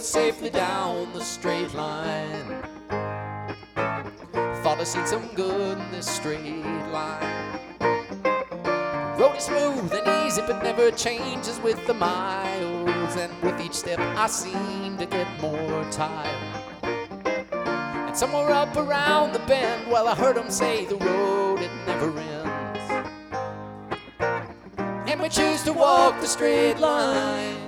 safely down the straight line. Thought I seen some good in this straight line. Road is smooth and easy, but never changes with the miles. And with each step I seem to get more tired. And somewhere up around the bend, well, I heard them say the road, it never ends. And we choose to walk the straight line.